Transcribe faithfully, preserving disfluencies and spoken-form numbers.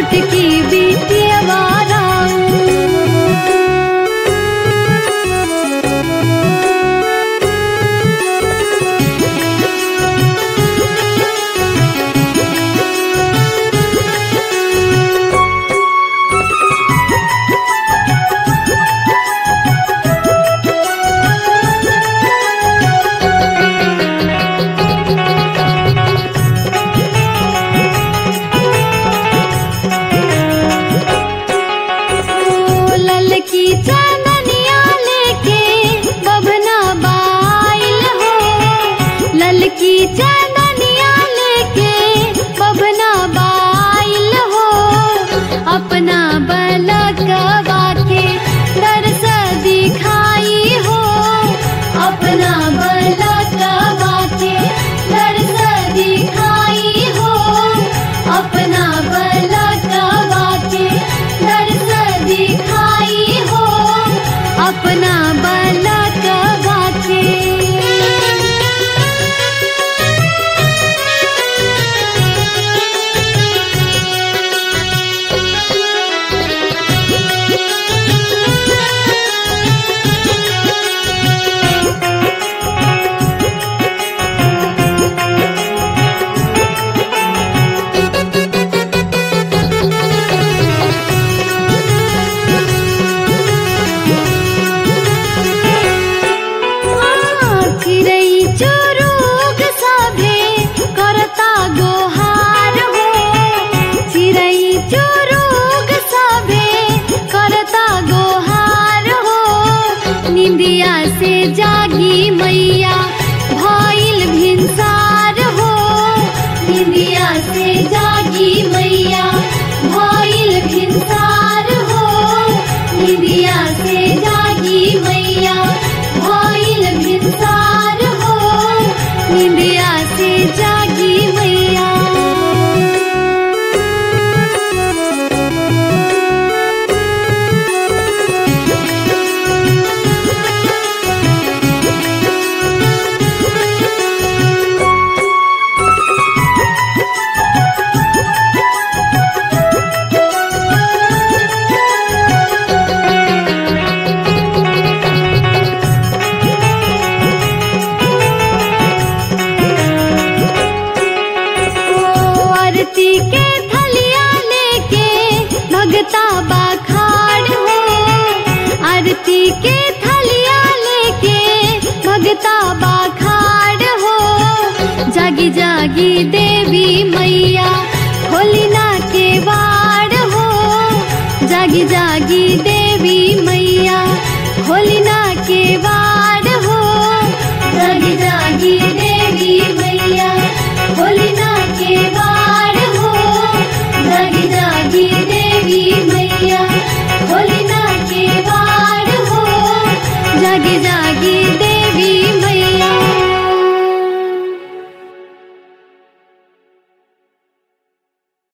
छोटकी बिटिया राऊ। ललकी चंदनिया लेके बभना बाइल हो, ललकी चंदनिया लेके बभना बाइल हो। अपना बलकवा के दर्श दिखाई हो, अपना बलकवा के दर्श दिखाई हो, अपना बलकवा के दर्श दिखाई हो, अपना बलकवा के। चिड़ै चुरुग सभे करता गोहार हो, चिड़ै चुरुग सभे करता गोहार हो। निंदिया से जागी मैया भइल भिनसार हो, निंदिया से जागी मैया भइल भिनसार हो, निंदिया से जागी मैया भइल भिनसार हो, निंदिया से जागी मैया। आरती के थलिया लेके भगता बाखाड़ हो, आरती के थलिया लेके भगता बाखाड़ हो। जागी जागी देवी मैया खोली ना के वाड़ हो, जागी जागी देवी मैया खोली ना के वाड़ हो, जागी जागी देवी मैया खोली ना के वाड़ हो, जागी जागी देवी मैया खोली ना के वाड़ हो, जागी जागी देवी